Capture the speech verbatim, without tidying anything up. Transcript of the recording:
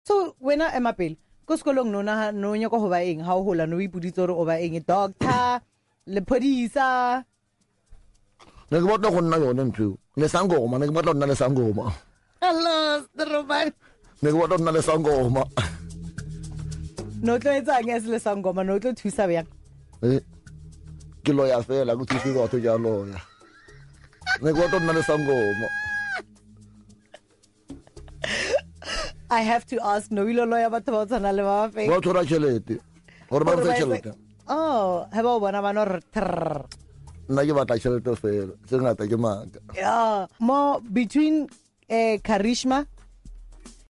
So wena ema pele ko sekolong nona no nya go ba eng ha o hola no ipuditse gore o ba eng doctor le phodisa ne ke batla go nna yone ntho le sangoma ne ke batla go nna le sangoma hello Roman ne ke batla go nna le sangoma no tlo etsa eng se le sangoma no tlo thusa bjang eh ke lo ya fela go thusa go tlo ja lo ya ne ke batla go nna le sangoma I have to ask no ilo loya batho ba tsana le ba fe ba tsora chelete gore ba fe chelete oh ha ba bona ba no rrr nna ke batla chelete fela se ngata ke maka yeah mo between eh Karishma